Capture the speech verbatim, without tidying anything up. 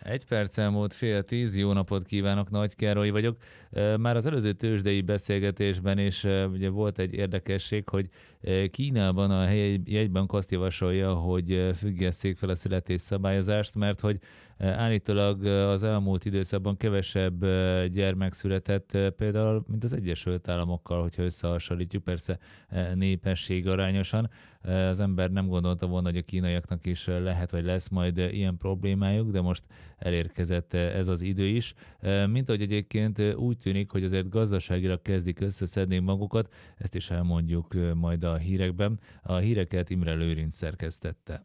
Egy perc elmúlt fél tíz, jó napot kívánok, Nagy Károly vagyok. Már az előző tőzsdei beszélgetésben is ugye volt egy érdekesség, hogy Kínában a helyi jegybank azt javasolja, hogy függesszék fel a születésszabályozást, mert hogy állítólag az elmúlt időszakban kevesebb gyermek született például, mint az Egyesült Államokkal, hogyha összehasonlítjuk, persze népesség arányosan. Az ember nem gondolta volna, hogy a kínaiaknak is lehet, vagy lesz majd ilyen problémájuk, de most elérkezett ez az idő is. Mint ahogy egyébként úgy tűnik, hogy azért gazdaságilag kezdik összeszedni magukat, ezt is elmondjuk majd a hírekben. A híreket Imre Lőrinc szerkesztette.